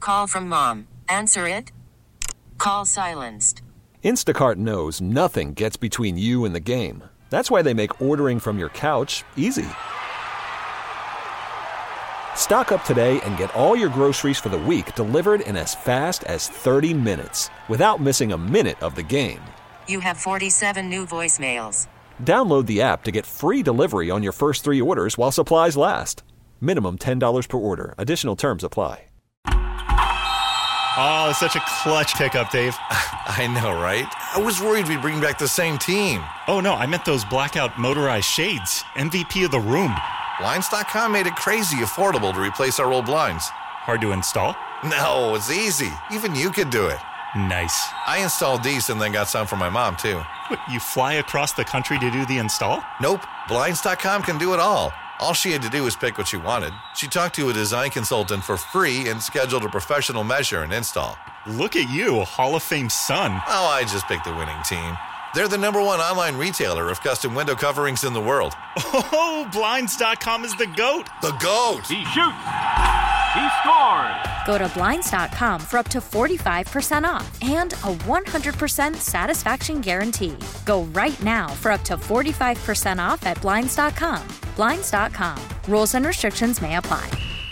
Call from mom. Answer it. Call silenced. Instacart knows nothing gets between you and the game. That's why they make ordering from your couch easy. Stock up today and get all your groceries for the week delivered in as fast as 30 minutes without missing a minute of the game. You have 47 new voicemails. Download the app to get free delivery on your first 3 orders while supplies last. Minimum $10 per order. Additional terms apply. Oh, such a clutch pickup, Dave. I know, right? I was worried we'd bring back the same team. Oh, no, I meant those blackout motorized shades. MVP of the room. Blinds.com made it crazy affordable to replace our old blinds. Hard to install? No, it's easy. Even you could do it. Nice. I installed these and then got some for my mom, too. What, you fly across the country to do the install? Nope. Blinds.com can do it all. All she had to do was pick what she wanted. She talked to a design consultant for free and scheduled a professional measure and install. Look at you, Hall of Fame son. Oh, I just picked the winning team. They're the #1 online retailer of custom window coverings in the world. Oh, Blinds.com is the GOAT. The GOAT! He shoots. He scores. Go to Blinds.com for up to 45% off and a 100% satisfaction guarantee. Go right now for up to 45% off at Blinds.com. Blinds.com. Rules and restrictions may apply.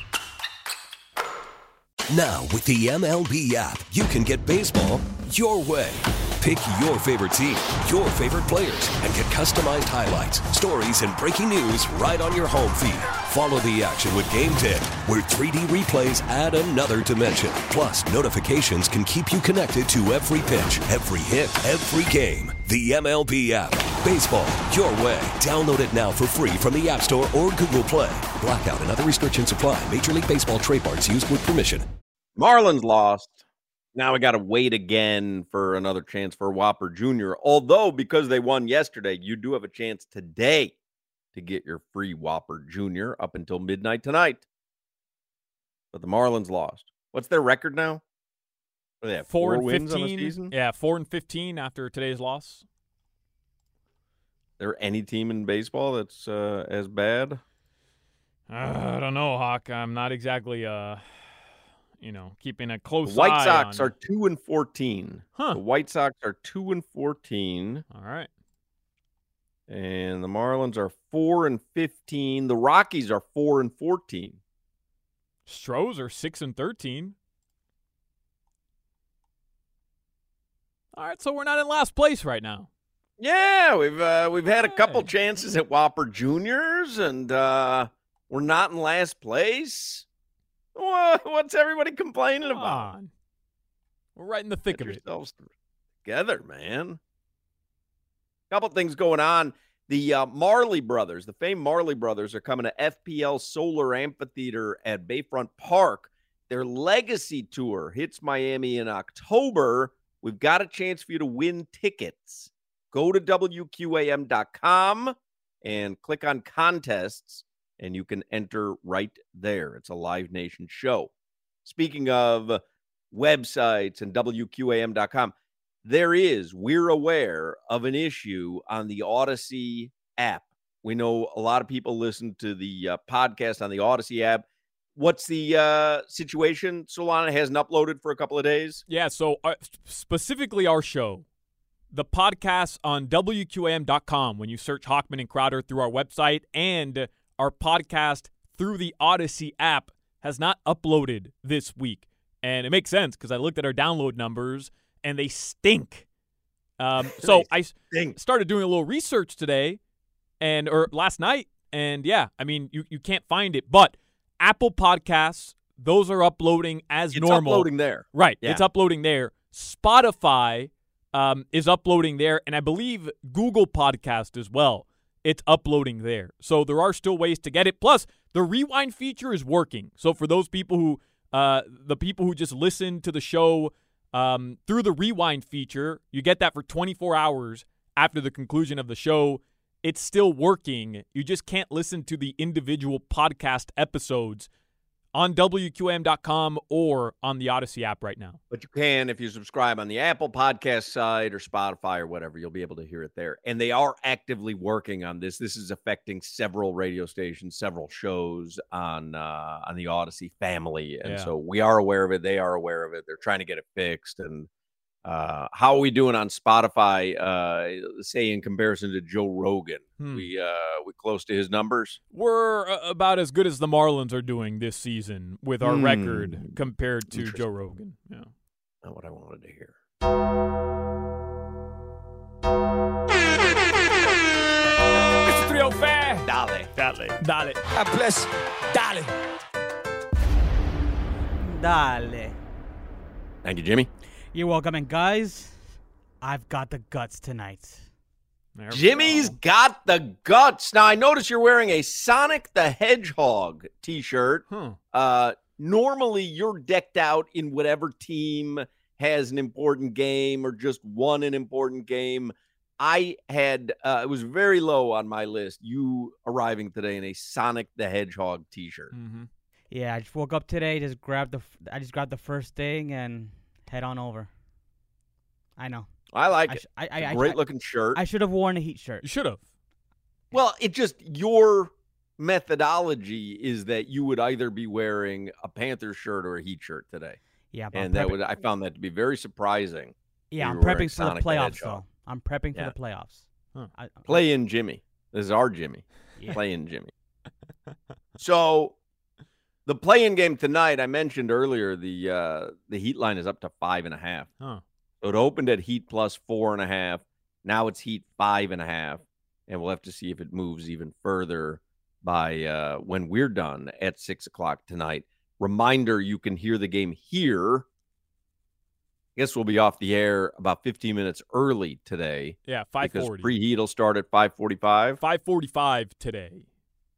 Now, with the MLB app, you can get baseball your way. Pick your favorite team, your favorite players, and get customized highlights, stories, and breaking news right on your home feed. Follow the action with Game Tip, where 3D replays add another dimension. Plus, notifications can keep you connected to every pitch, every hit, every game. The MLB app. Baseball your way. Download it now for free from the App Store or Google Play. Blackout and other restrictions apply. Major League Baseball trademarks used with permission. Marlins lost. Now we got to wait again for another chance for Whopper Jr. Although, because they won yesterday, you do have a chance today to get your free Whopper Jr. up until midnight tonight. But the Marlins lost. What's their record now? What do they have, 4 wins on the season? Yeah, 4-15 after today's loss. There any team in baseball that's as bad? I don't know, Hawk. I'm not exactly keeping a close eye. The White Sox are 2-14. Huh. The White Sox are 2-14. All right. And the Marlins are 4-15. The Rockies are 4-14. Stros are 6-13. All right, so we're not in last place right now. Yeah, we've had a couple chances at Whopper Juniors, and we're not in last place. What's everybody complaining Come about? on. We're right in the thick of it. Yourselves together, man. Couple things going on. The Marley brothers, the famed Marley brothers, are coming to FPL Solar Amphitheater at Bayfront Park. Their Legacy Tour hits Miami in October. We've got a chance for you to win tickets. Go to WQAM.com and click on contests, and you can enter right there. It's a Live Nation show. Speaking of websites and WQAM.com, we're aware of an issue on the Odyssey app. We know a lot of people listen to the podcast on the Odyssey app. What's the situation? Solana hasn't uploaded for a couple of days. Yeah, so specifically our show, the podcast on WQAM.com, when you search Hawkman and Crowder through our website, and our podcast through the Odyssey app has not uploaded this week. And it makes sense because I looked at our download numbers, and they stink. So I started doing a little research today or last night, and yeah, I mean, you can't find it. But Apple Podcasts, those are uploading as normal. It's uploading there. Right, yeah. It's uploading there. Spotify is uploading there, and I believe Google Podcast as well. It's uploading there. So there are still ways to get it. Plus, the rewind feature is working. So for those people who just listen to the show through the rewind feature, you get that for 24 hours after the conclusion of the show. It's still working. You just can't listen to the individual podcast episodes on WQAM.com or on the Odyssey app right now. But you can, if you subscribe on the Apple Podcast site or Spotify or whatever, you'll be able to hear it there. And they are actively working on this. This is affecting several radio stations, several shows on the Odyssey family. And so we are aware of it. They are aware of it. They're trying to get it fixed. And how are we doing on Spotify, say, in comparison to Joe Rogan? We close to his numbers? We're about as good as the Marlins are doing this season with our record compared to Joe Rogan. Yeah. Not what I wanted to hear. Mr. 305. Dale. God bless. Dale. Thank you, Jimmy. You're welcome. And guys, I've got the guts tonight. Jimmy's got the guts. Now, I notice you're wearing a Sonic the Hedgehog t-shirt. Normally, you're decked out in whatever team has an important game or just won an important game. I had, it was very low on my list, you arriving today in a Sonic the Hedgehog t-shirt. Yeah, I just woke up today, grabbed the first thing and head on over. I know. I like it. Great looking shirt. I should have worn a Heat shirt. You should have. Well, your methodology is that you would either be wearing a Panthers shirt or a Heat shirt today. Yeah, and I found that to be very surprising. Yeah, I'm prepping for the playoffs, though. I'm prepping for the playoffs. Play in Jimmy. This is our Jimmy. Yeah. Play in Jimmy. So the play-in game tonight, I mentioned earlier, the Heat line is up to 5.5. So it opened at Heat plus 4.5. Now it's Heat 5.5. And we'll have to see if it moves even further by when we're done at 6 o'clock tonight. Reminder, you can hear the game here. I guess we'll be off the air about 15 minutes early today. Yeah, 5:40. Because preheat will start at 5:45. 5:45 today.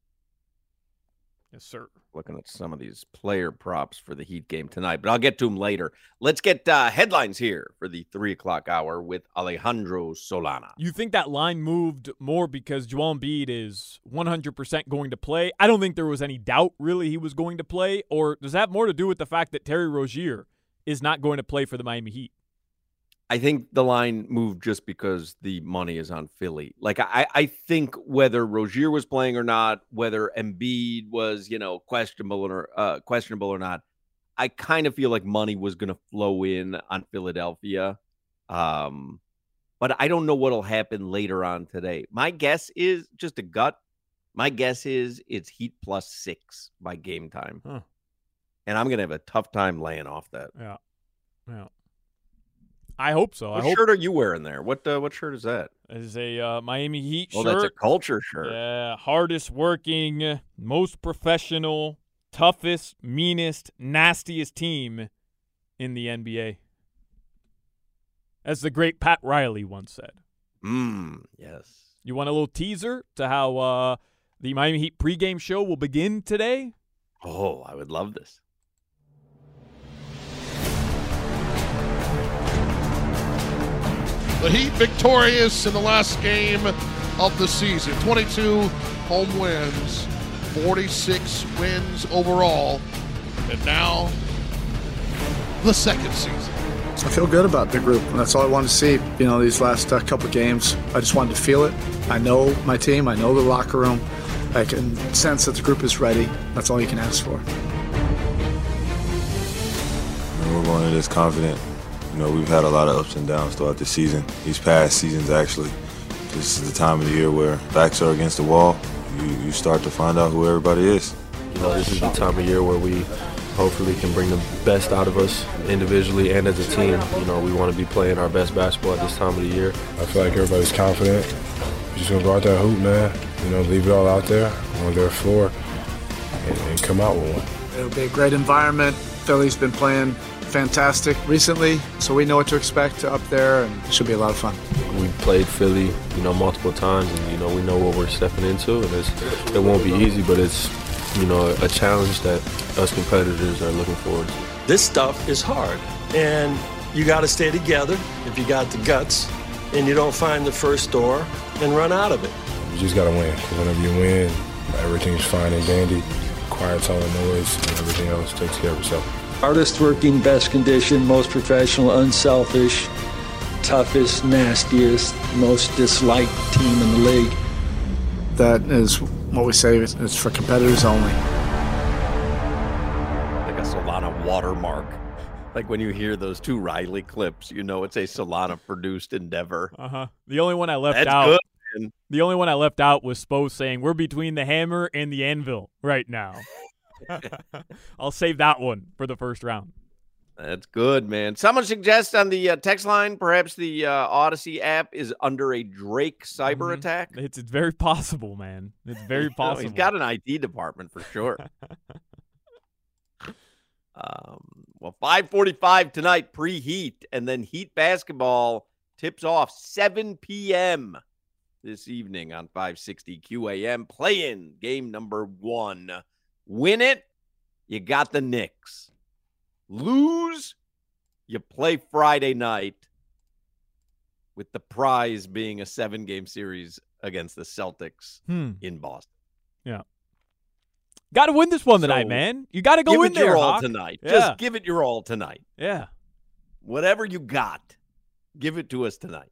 Yes, sir. Looking at some of these player props for the Heat game tonight, but I'll get to them later. Let's get headlines here for the 3 o'clock hour with Alejandro Solana. You think that line moved more because Joel Embiid is 100% going to play? I don't think there was any doubt, really, he was going to play. Or does that have more to do with the fact that Terry Rozier is not going to play for the Miami Heat? I think the line moved just because the money is on Philly. Like, I think whether Rozier was playing or not, whether Embiid was, questionable or not, I kind of feel like money was going to flow in on Philadelphia. But I don't know what'll happen later on today. My guess is just a gut. My guess is it's Heat plus 6 by game time. And I'm going to have a tough time laying off that. Yeah. I hope so. What shirt are you wearing there? What shirt is that? It is a Miami Heat shirt. Oh, that's a culture shirt. Yeah, hardest working, most professional, toughest, meanest, nastiest team in the NBA. As the great Pat Riley once said. Yes. You want a little teaser to how the Miami Heat pregame show will begin today? Oh, I would love this. The Heat victorious in the last game of the season. 22 home wins, 46 wins overall, and now the second season. I feel good about the group, and that's all I wanted to see. These last couple games, I just wanted to feel it. I know my team. I know the locker room. I can sense that the group is ready. That's all you can ask for. We're going into this confident. We've had a lot of ups and downs throughout the season. These past seasons, actually. This is the time of the year where backs are against the wall. You start to find out who everybody is. This is the time of year where we hopefully can bring the best out of us individually and as a team. We want to be playing our best basketball at this time of the year. I feel like everybody's confident. We're just going to go out there and hoop, man. Leave it all out there on their floor and come out with one. It'll be a great environment. Philly's been playing fantastic recently, so we know what to expect up there, and it should be a lot of fun. We played Philly, multiple times, and we know what we're stepping into, and it won't be easy, but it's, a challenge that us competitors are looking forward to. This stuff is hard, and you got to stay together if you got the guts, and you don't find the first door and run out of it. You just got to win, because whenever you win, everything's fine and dandy. quiets all the noise, and everything else takes care of itself. Hardest working, best condition, most professional, unselfish, toughest, nastiest, most disliked team in the league. That is what we say. It's for competitors only. Like a Solana watermark. Like when you hear those two Riley clips, you know it's a Solana-produced endeavor. The only one I left That's out. good, man. The only one I left out was Spo saying we're between the hammer and the anvil right now. I'll save that one for the first round. That's good, man. Someone suggests on the text line, perhaps the Odyssey app is under a Drake cyber attack. It's very possible, man. It's very possible. He's got an IT department for sure. Well, 5:45 tonight, pre-Heat, and then Heat basketball tips off 7 p.m. this evening on 560 QAM. Play-in game number 1. Win it, you got the Knicks. Lose, you play Friday night, with the prize being a 7-game series against the Celtics in Boston. Yeah. Got to win this one tonight, man. You got to go in there, Give it your all Hawk. tonight. Yeah. Just give it your all tonight. Yeah. Whatever you got, give it to us tonight.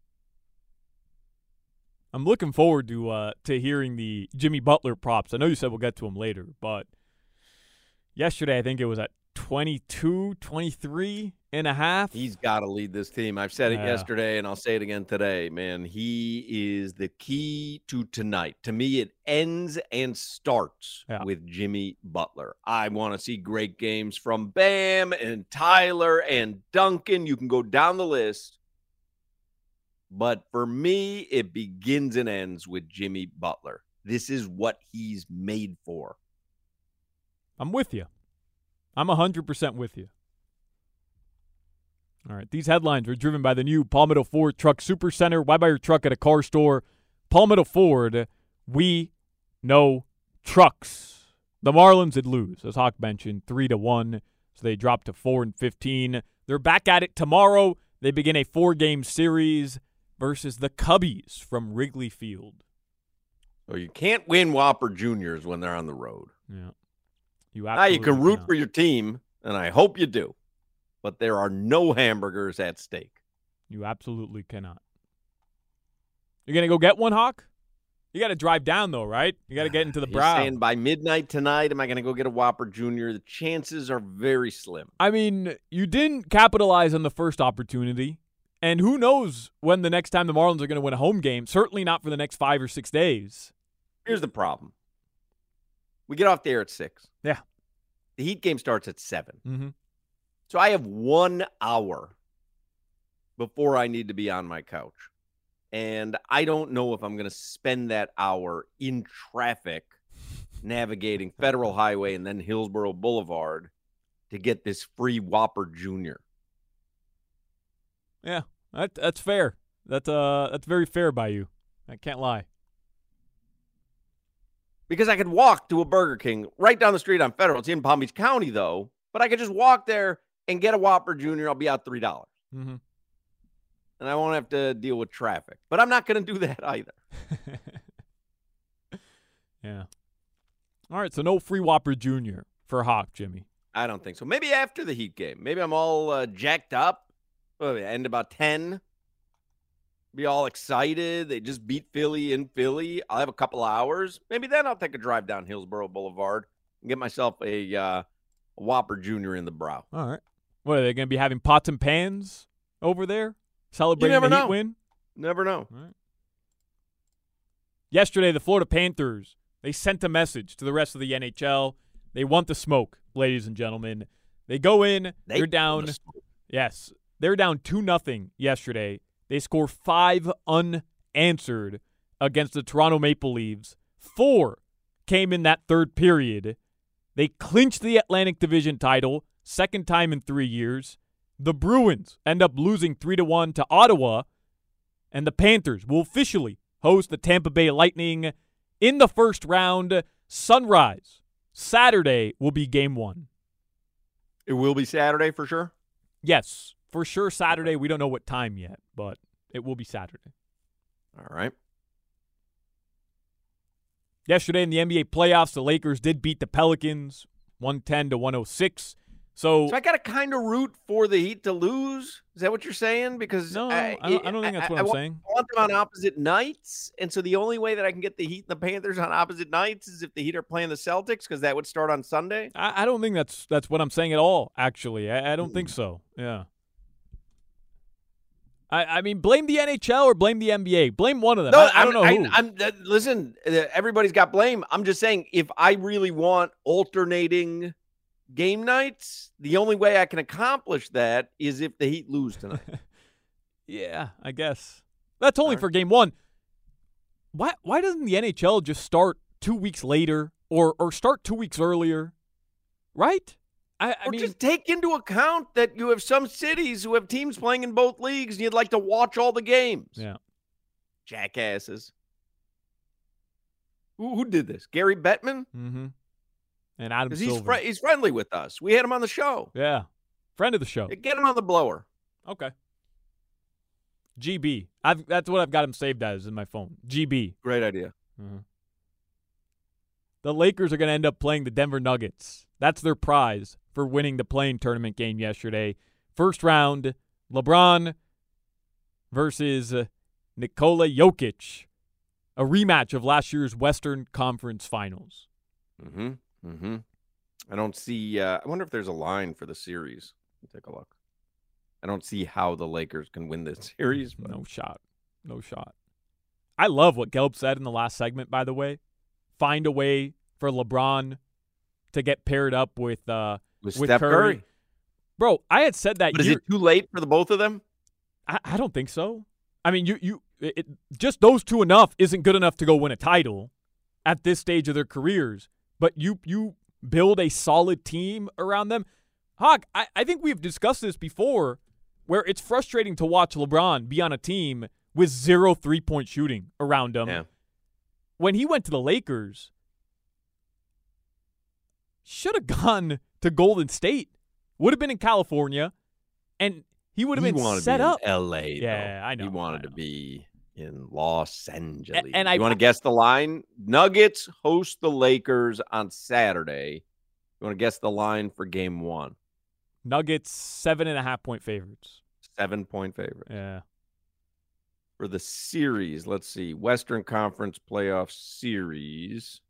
I'm looking forward to hearing the Jimmy Butler props. I know you said we'll get to him later, but yesterday I think it was at 22, 23 and a half. He's got to lead this team. I've said it yesterday, and I'll say it again today, man. He is the key to tonight. To me, it ends and starts with Jimmy Butler. I want to see great games from Bam and Tyler and Duncan. You can go down the list. But for me, it begins and ends with Jimmy Butler. This is what he's made for. I'm with you. I'm 100% with you. All right, these headlines were driven by the new Palmetto Ford Truck Supercenter. Why buy your truck at a car store? Palmetto Ford, we know trucks. The Marlins would lose, as Hawk mentioned, 3-1, so they dropped to 4-15. They're back at it tomorrow. They begin a 4-game series versus the Cubbies from Wrigley Field. So you can't win Whopper Juniors when they're on the road. Yeah. Now you can root for your team, and I hope you do. But there are no hamburgers at stake. You absolutely cannot. You're going to go get one, Hawk? You got to drive down, though, right? You got to get into the brow. You're saying by midnight tonight, am I going to go get a Whopper Jr.? The chances are very slim. I mean, you didn't capitalize on the first opportunity. And who knows when the next time the Marlins are going to win a home game. Certainly not for the next 5 or 6 days. Here's the problem. We get off the air at 6. Yeah. The Heat game starts at 7. Mm-hmm. So I have 1 hour before I need to be on my couch. And I don't know if I'm going to spend that hour in traffic navigating Federal Highway and then Hillsborough Boulevard to get this free Whopper Jr. Yeah, that's fair. That's very fair by you. I can't lie. Because I could walk to a Burger King right down the street on Federal. It's in Palm Beach County, though. But I could just walk there and get a Whopper Jr. I'll be out $3. Mm-hmm. And I won't have to deal with traffic. But I'm not going to do that either. Yeah. All right, so no free Whopper Jr. for Hawk, Jimmy. I don't think so. Maybe after the Heat game. Maybe I'm all jacked up. End about 10. Be all excited. They just beat Philly in Philly. I'll have a couple hours. Maybe then I'll take a drive down Hillsborough Boulevard and get myself a Whopper Jr. in the brow. All right. What, are they going to be having pots and pans over there? Celebrating the Heat win? Never know. All right. Yesterday, the Florida Panthers, they sent a message to the rest of the NHL. They want the smoke, ladies and gentlemen. They go in. They're down. Yes. They're down 2-0 yesterday. They score 5 unanswered against the Toronto Maple Leafs. 4 came in that third period. They clinched the Atlantic Division title, second time in 3 years. The Bruins end up losing 3-1 to Ottawa. And the Panthers will officially host the Tampa Bay Lightning in the first round. Sunrise. Saturday will be game 1. It will be Saturday for sure? Yes. For sure Saturday. We don't know what time yet, but it will be Saturday. All right. Yesterday in the NBA playoffs, the Lakers did beat the Pelicans 110-106. So I got to kind of root for the Heat to lose. Is that what you're saying? Because no, I don't think that's what I'm saying. I want them on opposite nights, and so the only way that I can get the Heat and the Panthers on opposite nights is if the Heat are playing the Celtics, because that would start on Sunday. I don't think that's what I'm saying at all. Actually, I don't think so. Yeah. I mean, blame the NHL or blame the NBA. Blame one of them. No, I don't know who. Listen, everybody's got blame. I'm just saying, if I really want alternating game nights, the only way I can accomplish that is if the Heat lose tonight. Yeah, I guess. That's only for game one. Why doesn't the NHL just start 2 weeks later or start 2 weeks earlier? Right? I mean, just take into account that you have some cities who have teams playing in both leagues and you'd like to watch all the games. Yeah. Jackasses. Who did this? Gary Bettman? Mm-hmm. And Adam Silver. He's friendly with us. We had him on the show. Yeah. Friend of the show. Get him on the blower. Okay. GB. That's what I've got him saved as in my phone. GB. Great idea. Mm-hmm. The Lakers are going to end up playing the Denver Nuggets. That's their prize for winning the play-in tournament game yesterday. First round, LeBron versus Nikola Jokic. A rematch of last year's Western Conference Finals. I don't see I wonder if there's a line for the series. Let me take a look. I don't see how the Lakers can win this series. But. No shot. I love what Gelb said in the last segment, by the way. Find a way for LeBron to get paired up with Steph Curry. Bro, I had said that. But is it too late for the both of them? I don't think so. I mean, just those two enough isn't good enough to go win a title at this stage of their careers. But you build a solid team around them. Hawk, I think we've discussed this before, where it's frustrating to watch LeBron be on a team with 0 3-point shooting around him. Yeah. When he went to the Lakers, should have gone to Golden State. Would have been in California, and he would have been set up. In L.A. Yeah, though. I know. He wanted to be in Los Angeles. And you want to guess the line? Nuggets host the Lakers on Saturday. You want to guess the line for game one? Nuggets 7.5-point favorites. 7-point favorite. Yeah. For the series, let's see. Western Conference playoff series.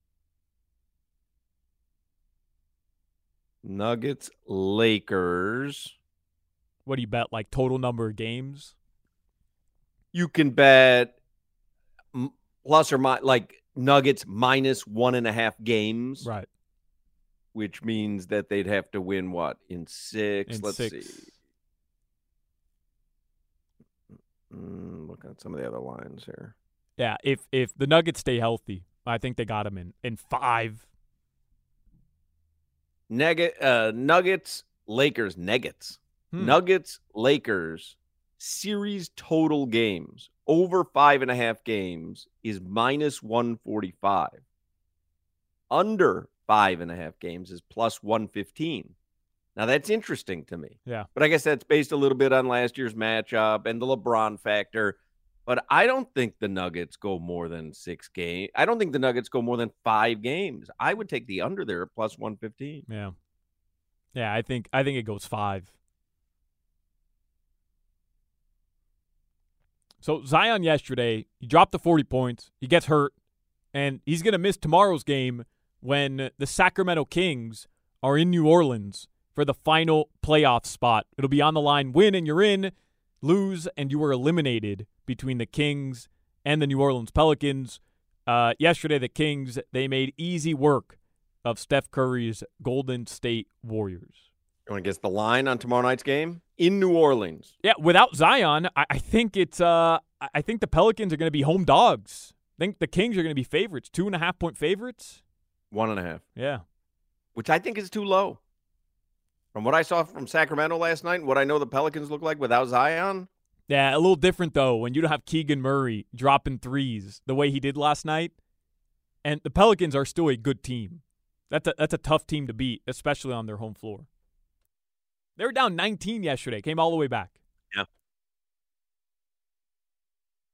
Nuggets, Lakers. What do you bet, like total number of games? You can bet plus or minus, like Nuggets minus 1.5 games. Right. Which means that they'd have to win what? In 6? Let's see. Looking at some of the other lines here. Yeah, if the Nuggets stay healthy, I think they got them in 5. Nuggets, Lakers, Nuggets, Lakers, series total games over 5.5 games is minus 145. Under 5.5 games is plus 115. Now that's interesting to me. Yeah. But I guess that's based a little bit on last year's matchup and the LeBron factor. But I don't think the Nuggets go more than 6 games. I don't think the Nuggets go more than 5 games. I would take the under there at plus 115. Yeah. Yeah, I think it goes 5. So Zion yesterday, he dropped the 40 points. He gets hurt, and he's going to miss tomorrow's game when the Sacramento Kings are in New Orleans for the final playoff spot. It'll be on the line. Win and you're in. Lose and you are eliminated between the Kings and the New Orleans Pelicans. Yesterday, the Kings, they made easy work of Steph Curry's Golden State Warriors. You want to guess the line on tomorrow night's game? In New Orleans. Yeah, without Zion, I think it's I think the Pelicans are going to be home dogs. I think the Kings are going to be favorites, 2.5-point favorites. 1.5. Yeah. Which I think is too low. From what I saw from Sacramento last night and what I know the Pelicans look like without Zion. Yeah, a little different, though, when you don't have Keegan Murray dropping threes the way he did last night. And the Pelicans are still a good team. That's a tough team to beat, especially on their home floor. They were down 19 yesterday, came all the way back. Yeah.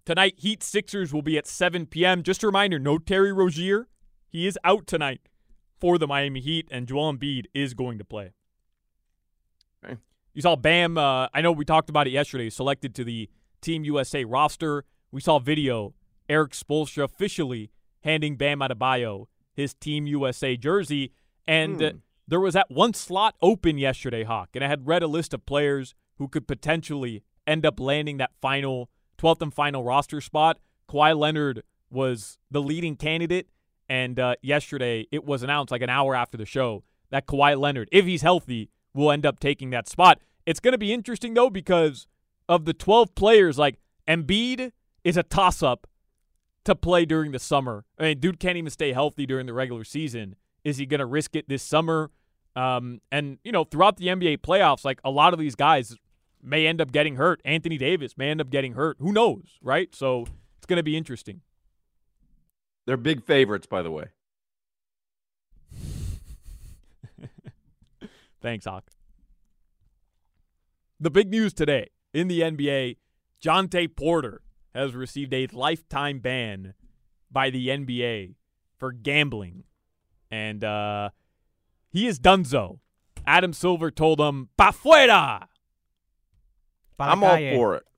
Tonight, Heat Sixers will be at 7 p.m. Just a reminder, no Terry Rozier. He is out tonight for the Miami Heat, and Joel Embiid is going to play. Okay. You saw Bam, I know we talked about it yesterday, selected to the Team USA roster. We saw video, Eric Spoelstra officially handing Bam Adebayo his Team USA jersey, and there was that one slot open yesterday, Hawk, and I had read a list of players who could potentially end up landing that 12th and final roster spot. Kawhi Leonard was the leading candidate, and yesterday it was announced like an hour after the show that Kawhi Leonard, if he's healthy, will end up taking that spot. It's going to be interesting, though, because of the 12 players, like Embiid is a toss-up to play during the summer. I mean, dude can't even stay healthy during the regular season. Is he going to risk it this summer? And, you know, throughout the NBA playoffs, like a lot of these guys may end up getting hurt. Anthony Davis may end up getting hurt. Who knows, right? So it's going to be interesting. They're big favorites, by the way. Thanks, Hawk. The big news today in the NBA, Jontay Porter has received a lifetime ban by the NBA for gambling. And he is donezo. Adam Silver told him, "Pa fuera!" I'm all for it.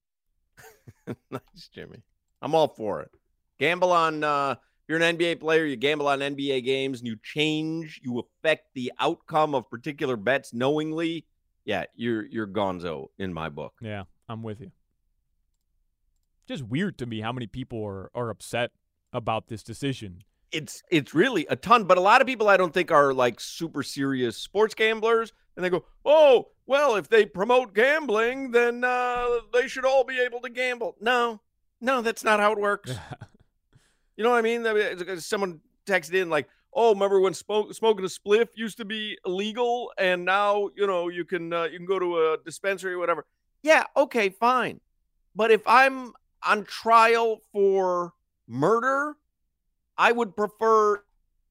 Nice, Jimmy. I'm all for it. Gamble on, if you're an NBA player, you gamble on NBA games, and you affect the outcome of particular bets knowingly. Yeah, you're gonzo in my book. Yeah, I'm with you. Just weird to me how many people are upset about this decision. It's really a ton, but a lot of people I don't think are like super serious sports gamblers, and they go, "Oh, well, if they promote gambling, then they should all be able to gamble." No, that's not how it works. You know what I mean? Someone texted in like, "Oh, remember when smoking a spliff used to be illegal, and now you can go to a dispensary or whatever." Yeah, okay, fine, but if I'm on trial for murder, I would prefer.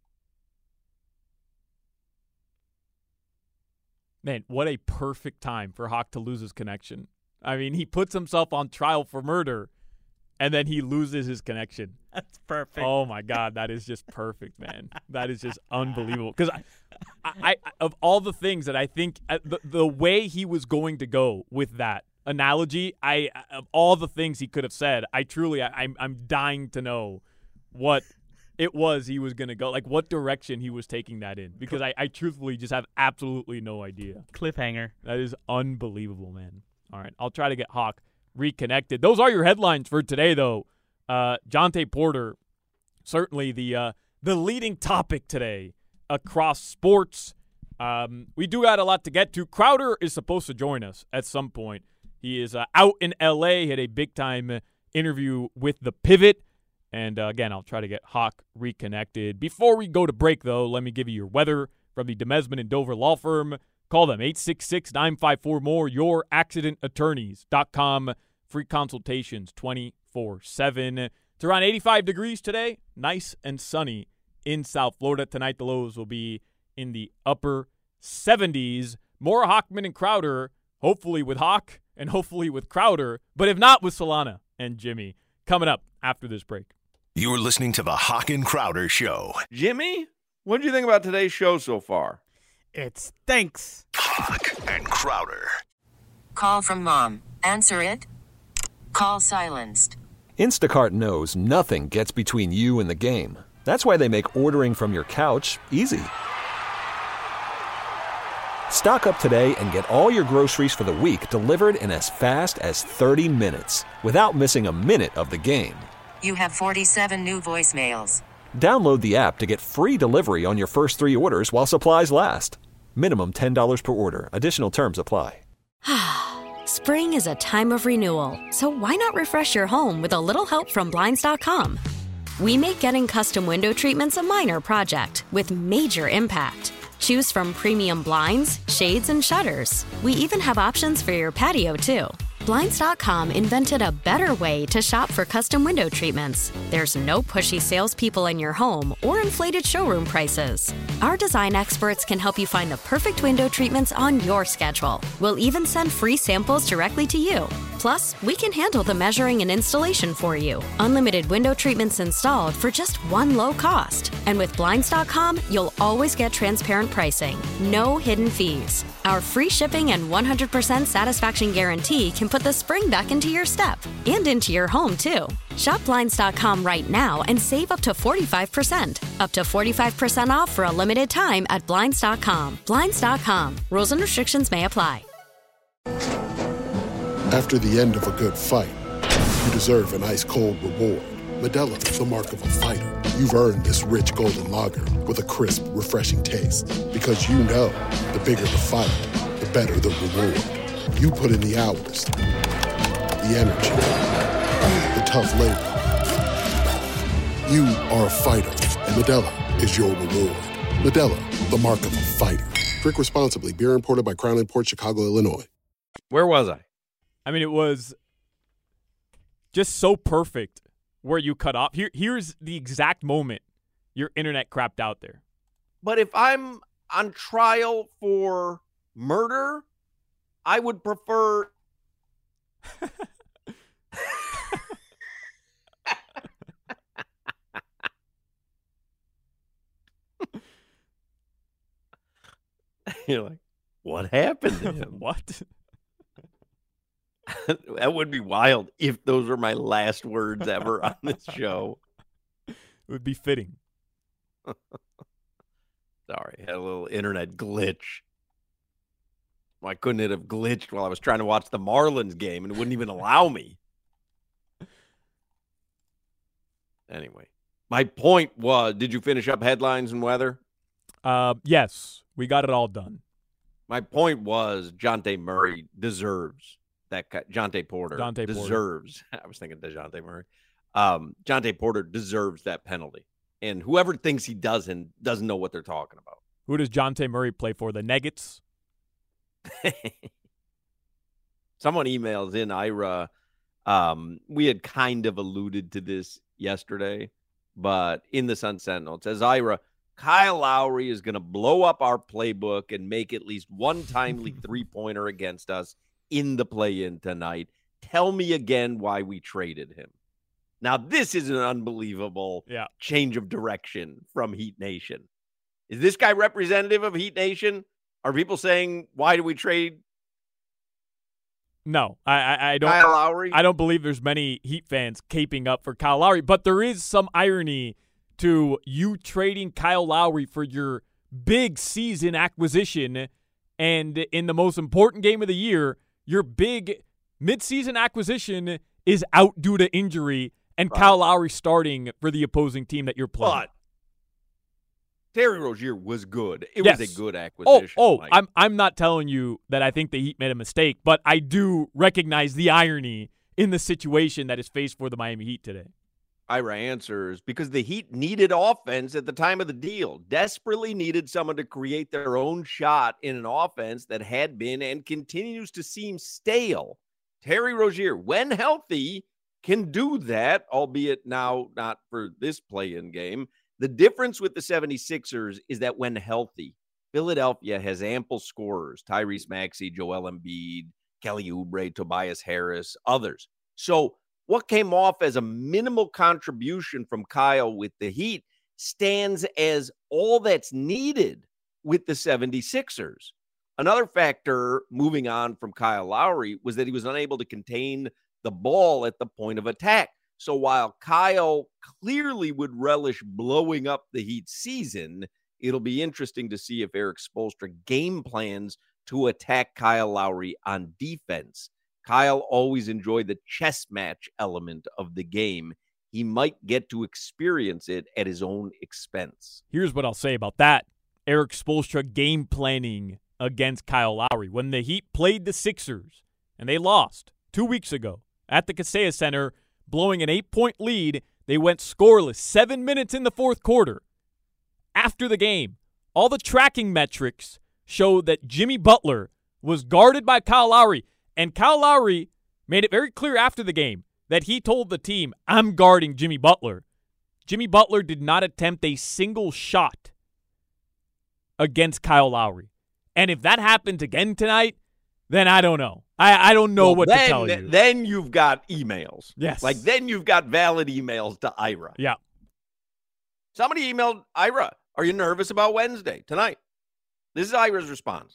Man, what a perfect time for Hawk to lose his connection. I mean, he puts himself on trial for murder, and then he loses his connection. That's perfect. Oh, my God. That is just perfect, man. That is just unbelievable. Because I of all the things that I think, the way he was going to go with that analogy, of all the things he could have said, I'm dying to know what it was he was going to go, like what direction he was taking that in, because I truthfully just have absolutely no idea. Cliffhanger. That is unbelievable, man. All right, I'll try to get Hawk reconnected. Those are your headlines for today, though. Jontay Porter, certainly the leading topic today across sports. We do got a lot to get to. Crowder is supposed to join us at some point. He is out in L.A., had a big-time interview with The Pivot. And, again, I'll try to get Hawk reconnected. Before we go to break, though, let me give you your weather from the Demesman and Dover Law Firm. Call them, 866-954-MORE, youraccidentattorneys.com. Free consultations 24/7. It's around 85 degrees today. Nice and sunny in South Florida. Tonight, the lows will be in the upper 70s. More Hawkman and Crowder, hopefully with Hawk and hopefully with Crowder, but if not, with Solana and Jimmy. Coming up after this break. You're listening to the Hawk and Crowder Show. Jimmy, what did you think about today's show so far? It stinks. Hawk and Crowder. Call from mom. Answer it. Call silenced. Instacart knows nothing gets between you and the game. That's why they make ordering from your couch easy. Stock up today and get all your groceries for the week delivered in as fast as 30 minutes without missing a minute of the game. You have 47 new voicemails. Download the app to get free delivery on your first 3 orders while supplies last. Minimum $10 per order. Additional terms apply. Spring is a time of renewal, so why not refresh your home with a little help from Blinds.com? We make getting custom window treatments a minor project with major impact. Choose from premium blinds, shades, and shutters. We even have options for your patio, too. Blinds.com invented a better way to shop for custom window treatments. There's no pushy salespeople in your home or inflated showroom prices. Our design experts can help you find the perfect window treatments on your schedule. We'll even send free samples directly to you. Plus, we can handle the measuring and installation for you. Unlimited window treatments installed for just one low cost. And with Blinds.com, you'll always get transparent pricing. No hidden fees. Our free shipping and 100% satisfaction guarantee can put the spring back into your step and into your home, too. Shop Blinds.com right now and save up to 45%. Up to 45% off for a limited time at Blinds.com. Blinds.com. Rules and restrictions may apply. After the end of a good fight, you deserve an ice-cold reward. Modelo is the mark of a fighter. You've earned this rich golden lager with a crisp, refreshing taste. Because you know, the bigger the fight, the better the reward. You put in the hours, the energy, the tough labor. You are a fighter, and Modelo is your reward. Modelo, the mark of a fighter. Drink responsibly. Beer imported by Crown Imports, Chicago, Illinois. Where was I? I mean, it was just so perfect where you cut off. Here's the exact moment your internet crapped out there. But if I'm on trial for murder, I would prefer... You're like, what happened to him? What? That would be wild if those were my last words ever on this show. It would be fitting. Sorry, had a little internet glitch. Why couldn't it have glitched while I was trying to watch the Marlins game and it wouldn't even allow me? Anyway, my point was, did you finish up headlines and weather? Yes, we got it all done. My point was Dejounte Murray deserves that. Dejounte Porter deserves. I was thinking Dejounte Murray. Dejounte Porter deserves that penalty. And whoever thinks he doesn't know what they're talking about. Who does Dejounte Murray play for? The Nuggets? Someone emails in, Ira. We had kind of alluded to this yesterday, but in the Sun Sentinel, it says, Ira, Kyle Lowry is going to blow up our playbook and make at least one timely three-pointer against us in the play-in tonight. Tell me again why we traded him. Now, this is an unbelievable change of direction from Heat Nation. Is this guy representative of Heat Nation? Are people saying, why do we trade? No, I don't. Kyle Lowry? I don't believe there's many Heat fans caping up for Kyle Lowry, but there is some irony to you trading Kyle Lowry for your big season acquisition, and in the most important game of the year, your big midseason acquisition is out due to injury, and Kyle Lowry starting for the opposing team that you're playing. But Terry Rozier was good. It was a good acquisition. I'm not telling you that I think the Heat made a mistake, but I do recognize the irony in the situation that is faced for the Miami Heat today. Ira answers, because the Heat needed offense at the time of the deal, desperately needed someone to create their own shot in an offense that had been and continues to seem stale. Terry Rozier, when healthy, can do that, albeit now not for this play-in game. The difference with the 76ers is that when healthy, Philadelphia has ample scorers, Tyrese Maxey, Joel Embiid, Kelly Oubre, Tobias Harris, others. So what came off as a minimal contribution from Kyle with the Heat stands as all that's needed with the 76ers. Another factor moving on from Kyle Lowry was that he was unable to contain the ball at the point of attack. So while Kyle clearly would relish blowing up the Heat season, it'll be interesting to see if Eric Spoelstra game plans to attack Kyle Lowry on defense. Kyle always enjoyed the chess match element of the game. He might get to experience it at his own expense. Here's what I'll say about that. Eric Spoelstra game planning against Kyle Lowry. When the Heat played the Sixers, and they lost 2 weeks ago at the Kaseya Center, blowing an 8-point lead, they went scoreless 7 minutes in the fourth quarter. After the game, all the tracking metrics showed that Jimmy Butler was guarded by Kyle Lowry. And Kyle Lowry made it very clear after the game that he told the team, I'm guarding Jimmy Butler. Jimmy Butler did not attempt a single shot against Kyle Lowry. And if that happens again tonight, then I don't know. I don't know what to tell you. Then you've got emails. Yes. Like, then you've got valid emails to Ira. Yeah. Somebody emailed Ira, are you nervous about Wednesday, tonight? This is Ira's response.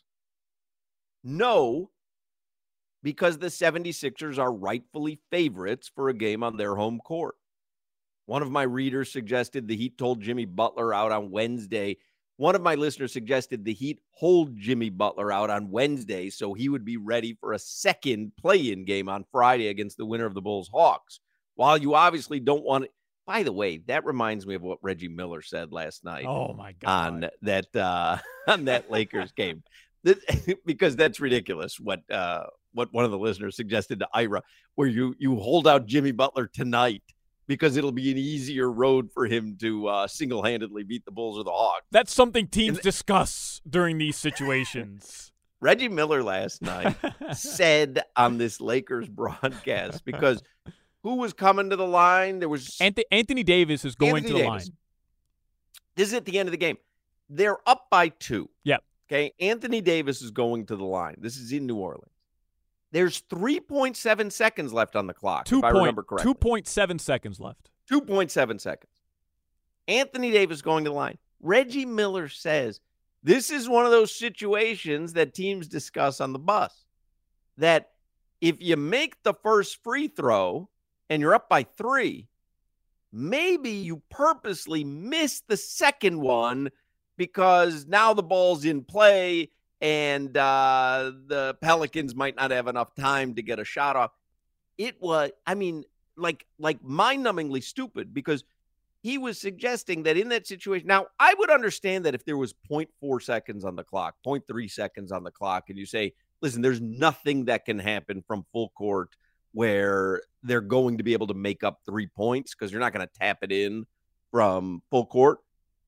No, because the 76ers are rightfully favorites for a game on their home court. One of my readers suggested the Heat told Jimmy Butler out on Wednesday. One of my listeners suggested the Heat hold Jimmy Butler out on Wednesday so he would be ready for a second play-in game on Friday against the winner of the Bulls-Hawks. While you obviously don't want to, by the way, that reminds me of what Reggie Miller said last night. Oh my God. On that Lakers game. Because that's ridiculous what one of the listeners suggested to Ira, where you hold out Jimmy Butler tonight because it'll be an easier road for him to single-handedly beat the Bulls or the Hawks. That's something teams discuss during these situations. Reggie Miller last night said on this Lakers broadcast, because who was coming to the line? There was Anthony Davis is going to the line. This is at the end of the game. They're up by 2. Yep. Okay. Anthony Davis is going to the line. This is in New Orleans. There's 3.7 seconds left on the clock, if I remember correctly. 2.7 seconds left. 2.7 seconds. Anthony Davis going to the line. Reggie Miller says this is one of those situations that teams discuss on the bus, that if you make the first free throw and you're up by 3, maybe you purposely miss the second one because now the ball's in play and the Pelicans might not have enough time to get a shot off. It was, like mind-numbingly stupid, because he was suggesting that in that situation. Now, I would understand that if there was 0.4 seconds on the clock, 0.3 seconds on the clock, and you say, listen, there's nothing that can happen from full court where they're going to be able to make up 3 points because you're not going to tap it in from full court.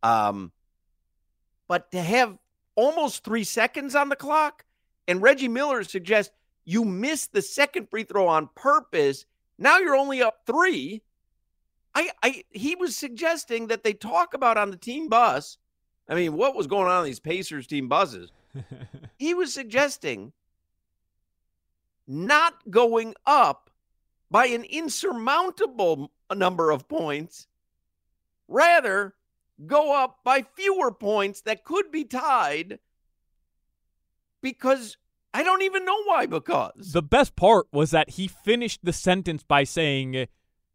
But to have almost 3 seconds on the clock, and Reggie Miller suggests you missed the second free throw on purpose, now you're only up 3. He was suggesting that they talk about on the team bus. I mean, what was going on these Pacers team buses? He was suggesting not going up by an insurmountable number of points, rather go up by fewer points that could be tied, because I don't even know why. Because the best part was that he finished the sentence by saying,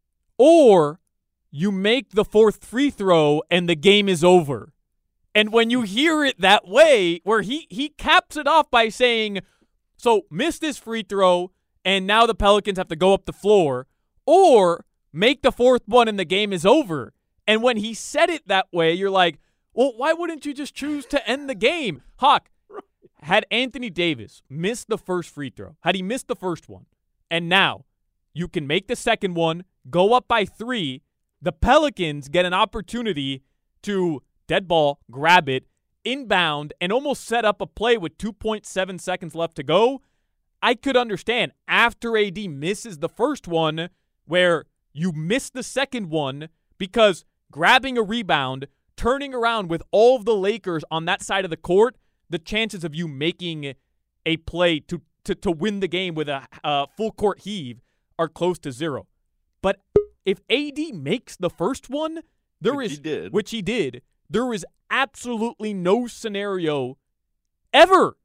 or you make the fourth free throw and the game is over. And when you hear it that way, where he caps it off by saying, so miss this free throw and now the Pelicans have to go up the floor, or make the fourth one and the game is over. And when he said it that way, you're like, well, why wouldn't you just choose to end the game? Hawk, had Anthony Davis missed the first free throw, had he missed the first one, and now you can make the second one, go up by 3, the Pelicans get an opportunity to dead ball, grab it, inbound, and almost set up a play with 2.7 seconds left to go. I could understand after AD misses the first one where you miss the second one, because grabbing a rebound, turning around with all of the Lakers on that side of the court, the chances of you making a play to win the game with a full court heave are close to 0. But if AD makes the first one, which he did, there is absolutely no scenario ever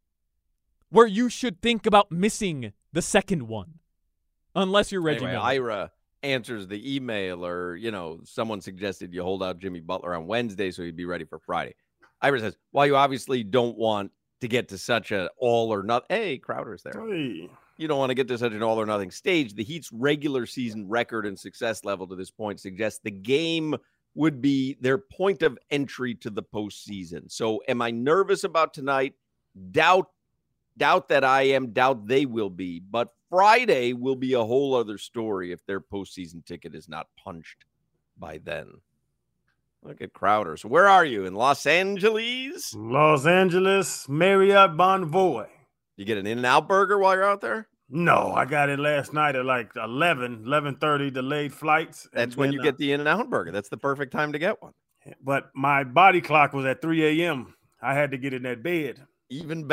where you should think about missing the second one, unless you're Reggie Miller. Ira answers the email, or, someone suggested you hold out Jimmy Butler on Wednesday so he'd be ready for Friday. Ira says, while you obviously don't want to get to such an all or nothing. Hey, Crowder's there. Hey. You don't want to get to such an all or nothing stage. The Heat's regular season record and success level to this point suggests the game would be their point of entry to the postseason. So am I nervous about tonight? Doubt that I am. Doubt they will be. But Friday will be a whole other story if their postseason ticket is not punched by then. Look at Crowder. So where are you? In Los Angeles? Los Angeles, Marriott Bonvoy. You get an In-N-Out burger while you're out there? No, I got it last night at like 11:30, delayed flights. That's when you get the In-N-Out burger. That's the perfect time to get one. But my body clock was at 3 a.m. I had to get in that bed. Even better.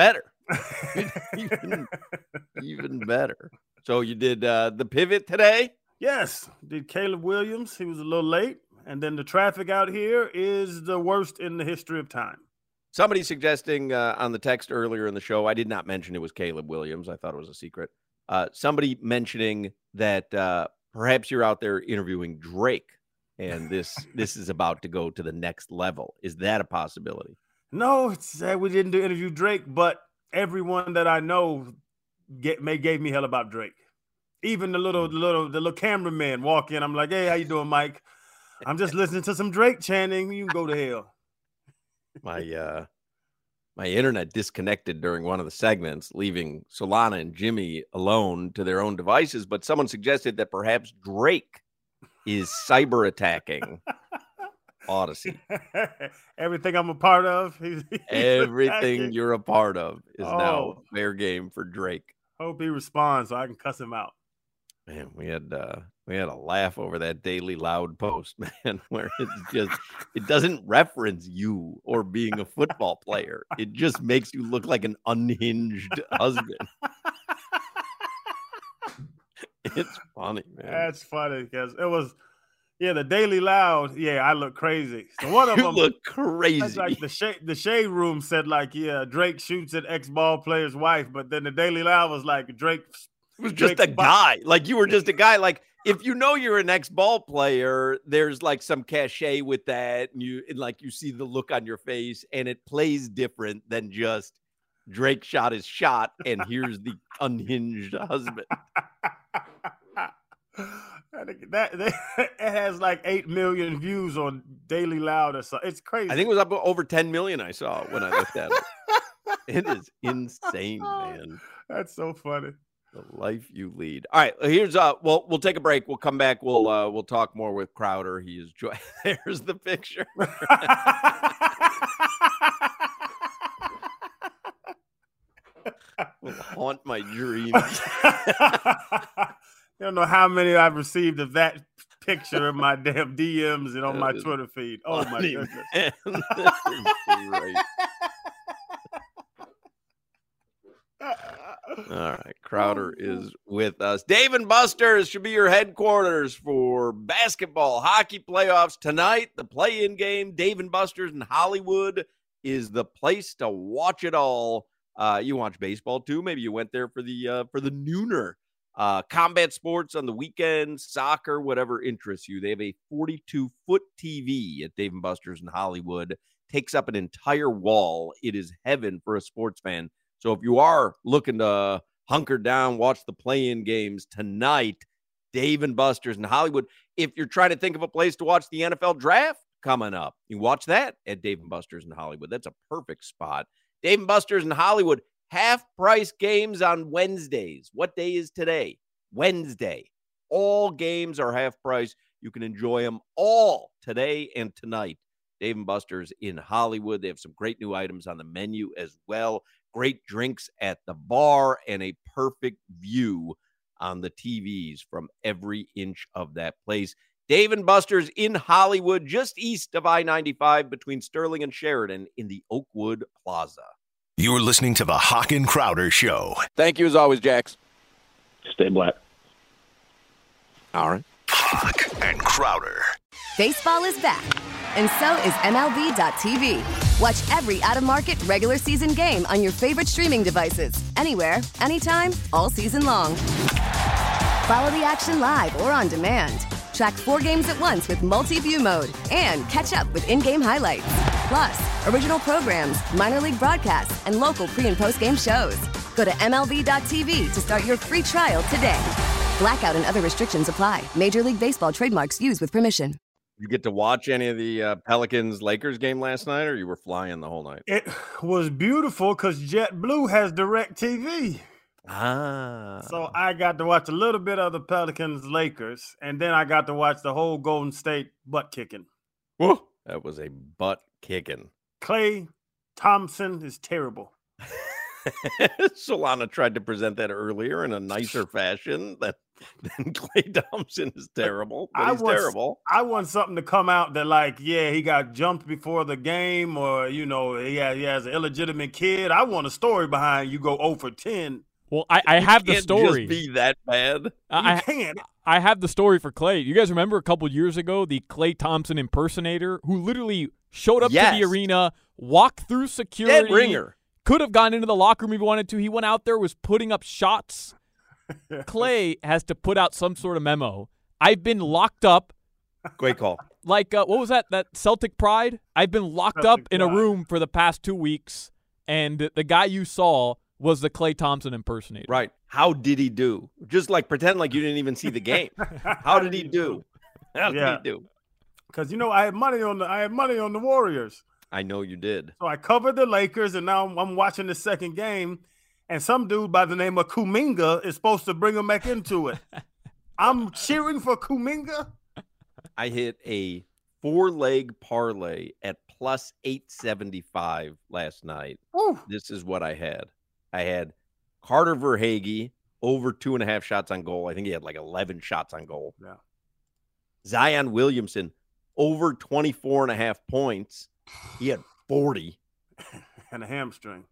even better. So you did the pivot today? Yes, did Caleb Williams. He was a little late. And then the traffic out here is the worst in the history of time. Somebody suggesting on the text earlier in the show, I did not mention it was Caleb Williams. I thought it was a secret. Somebody mentioning that perhaps you're out there interviewing Drake, and this is about to go to the next level. Is that a possibility? No, we didn't interview Drake, but everyone that I know gave me hell about Drake. Even the little cameraman walk in. I'm like, hey, how you doing, Mike? I'm just listening to some Drake chanting. You can go to hell. My internet disconnected during one of the segments, leaving Solana and Jimmy alone to their own devices. But someone suggested that perhaps Drake is cyber attacking Odyssey. Everything I'm a part of. Everything attacking. you're a part of is now fair game for Drake. Hope he responds so I can cuss him out. Man, we had a laugh over that Daily Loud post, man, where it's just, it doesn't reference you or being a football player. It just makes you look like an unhinged husband. It's funny, man. That's funny because it was, the Daily Loud. Yeah, I look crazy. So one of them look crazy. That's like the shade room said, like, Drake shoots at ex-ball player's wife, but then the Daily Loud was like Drake. It was just a guy. Like, you were just a guy. Like, if you know you're an ex-ball player, there's like some cachet with that, and you see the look on your face, and it plays different than just Drake shot his shot, and here's the unhinged husband. It has like 8 million views on Daily Loud or something. It's crazy. I think it was up over 10 million. I saw when I looked at it. It is insane, man. That's so funny. The life you lead. All right, here's we'll take a break. We'll come back. We'll talk more with Crowder. He is there's the picture. Will haunt my dreams. You don't know how many I've received of that picture in my damn DMs and on my Twitter feed. Oh my goodness. Man. This is great. All right, Crowder is with us. Dave & Buster's should be your headquarters for basketball, hockey playoffs tonight. The play-in game, Dave & Buster's in Hollywood, is the place to watch it all. You watch baseball too. Maybe you went there for the nooner. Combat sports on the weekends, soccer, whatever interests you. They have a 42-foot TV at Dave & Buster's in Hollywood. Takes up an entire wall. It is heaven for a sports fan. So if you are looking to hunker down, watch the play-in games tonight, Dave & Buster's in Hollywood. If you're trying to think of a place to watch the NFL draft coming up, you watch that at Dave & Buster's in Hollywood. That's a perfect spot. Dave & Buster's in Hollywood, half-price games on Wednesdays. What day is today? Wednesday. All games are half price. You can enjoy them all today and tonight. Dave & Buster's in Hollywood. They have some great new items on the menu as well. Great drinks at the bar and a perfect view on the TVs from every inch of that place. Dave & Buster's in Hollywood, just east of I-95 between Sterling and Sheridan in the Oakwood Plaza. You're listening to the Hawk and Crowder Show. Thank you as always, Jax. Stay black. All right. Hawk and Crowder. Baseball is back, and so is MLB.tv. Watch every out-of-market regular season game on your favorite streaming devices, anywhere, anytime, all season long. Follow the action live or on demand. Track 4 games at once with multi-view mode and catch up with in-game highlights. Plus, original programs, minor league broadcasts, and local pre- and post-game shows. Go to MLB.tv to start your free trial today. Blackout and other restrictions apply. Major League Baseball trademarks used with permission. You get to watch any of the Pelicans-Lakers game last night, or you were flying the whole night? It was beautiful because JetBlue has DirecTV. So I got to watch a little bit of the Pelicans-Lakers, and then I got to watch the whole Golden State butt kicking. Whoa, that was a butt kicking. Klay Thompson is terrible. Solana tried to present that earlier in a nicer fashion. then Klay Thompson is terrible. But he's terrible. I want something to come out that, like, yeah, he got jumped before the game, or, you know, he has an illegitimate kid. I want a story behind you go 0 for 10. Well, I have the story. Just be that bad. You can't. I have the story for Klay. You guys remember a couple years ago, the Klay Thompson impersonator who literally showed up to the arena, walked through security. Dead ringer. Could have gone into the locker room if he wanted to. He went out there, was putting up shots. Klay has to put out some sort of memo. I've been locked up. Great call. Like, what was that Celtic Pride? I've been locked up in a room for the past 2 weeks, and the guy you saw was the Klay Thompson impersonator. Right. How did he do? Just like pretend like you didn't even see the game. How did he do? How did he do? Because, you know, I had money on the Warriors. I know you did. So I covered the Lakers, and now I'm watching the second game, and some dude by the name of Kuminga is supposed to bring him back into it. I'm cheering for Kuminga. I hit a 4-leg parlay at plus 875 last night. Ooh. This is what I had. I had Carter Verhaeghe over 2.5 shots on goal. I think he had like 11 shots on goal. Yeah. Zion Williamson over 24.5 points. He had 40. And a hamstring.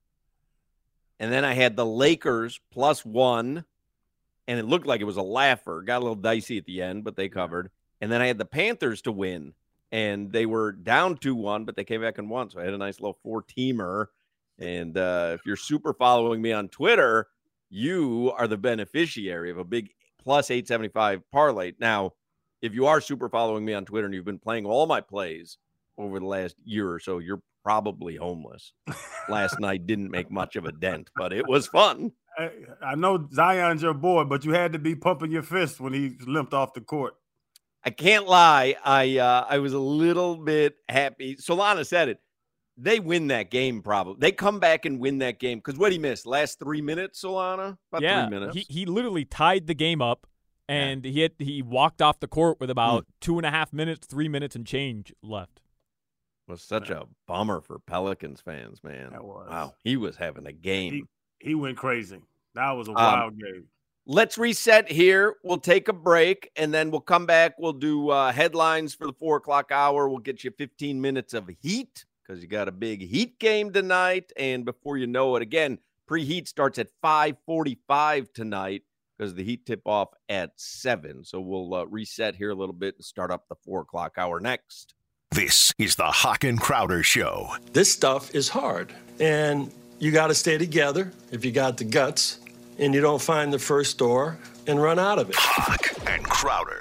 And then I had the Lakers +1, and it looked like it was a laugher. Got a little dicey at the end, but they covered. And then I had the Panthers to win, and they were down 2-1, but they came back and won. So I had a nice little 4-teamer. And if you're super following me on Twitter, you are the beneficiary of a big plus 875 parlay. Now, if you are super following me on Twitter and you've been playing all my plays over the last year or so, you're probably homeless. Last night didn't make much of a dent, but it was fun. I know Zion's your boy, but you had to be pumping your fist when he limped off the court. I can't lie. I was a little bit happy. Solana said it. They win that game probably. They come back and win that game. Because what he missed? Last 3 minutes, Solana? About 3 minutes. He literally tied the game up, and he walked off the court with about 2.5 minutes, 3 minutes and change left. It was such a bummer for Pelicans fans, man. That was. Wow. He was having a game. He went crazy. That was a wild game. Let's reset here. We'll take a break, and then we'll come back. We'll do headlines for the 4 o'clock hour. We'll get you 15 minutes of heat, because you got a big Heat game tonight. And before you know it, again, preheat starts at 5:45 tonight because the Heat tip off at 7. So we'll reset here a little bit and start up the 4 o'clock hour next. This is the Hawk and Crowder Show. This stuff is hard, and you got to stay together if you got the guts, and you don't find the first door and run out of it. Hawk and Crowder.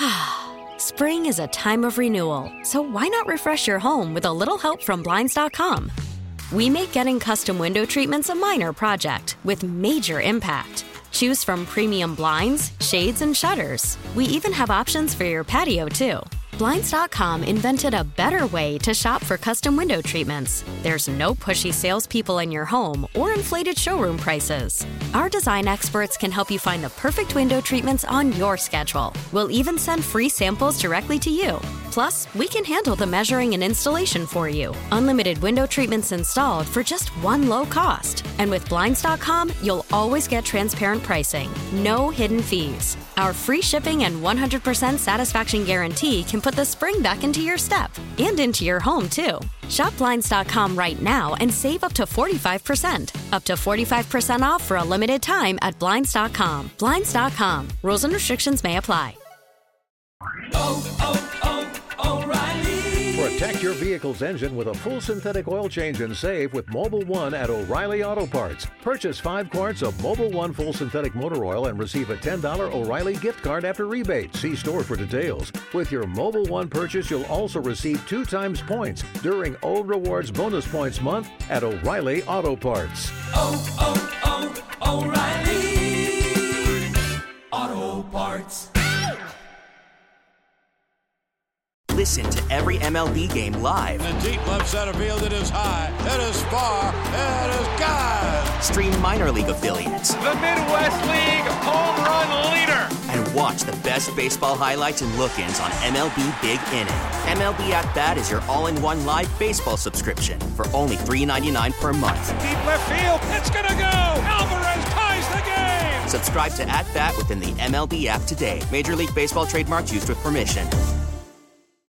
Spring is a time of renewal, so why not refresh your home with a little help from Blinds.com? We make getting custom window treatments a minor project with major impact. Choose from premium blinds, shades, and shutters. We even have options for your patio, too. Blinds.com invented a better way to shop for custom window treatments. There's no pushy salespeople in your home or inflated showroom prices. Our design experts can help you find the perfect window treatments on your schedule. We'll even send free samples directly to you. Plus, we can handle the measuring and installation for you. Unlimited window treatments installed for just one low cost. And with Blinds.com, you'll always get transparent pricing. No hidden fees. Our free shipping and 100% satisfaction guarantee can put the spring back into your step and into your home, too. Shop Blinds.com right now and save up to 45%. Up to 45% off for a limited time at Blinds.com. Blinds.com. Rules and restrictions may apply. O'Reilly. Protect your vehicle's engine with a full synthetic oil change and save with Mobil 1 at O'Reilly Auto Parts. Purchase 5 quarts of Mobil 1 full synthetic motor oil and receive a $10 O'Reilly gift card after rebate. See store for details. With your Mobil 1 purchase, you'll also receive 2 times points during O Rewards Bonus Points Month at O'Reilly Auto Parts. O'Reilly Auto Parts. Listen to every MLB game live. In the deep left center field, it is high, it is far, it is gone. Stream minor league affiliates. The Midwest League home run leader. And watch the best baseball highlights and look-ins on MLB Big Inning. MLB At Bat is your all-in-one live baseball subscription for only $3.99 per month. Deep left field, it's gonna go. Alvarez ties the game. Subscribe to @Bat within the MLB app today. Major League Baseball trademarks used with permission.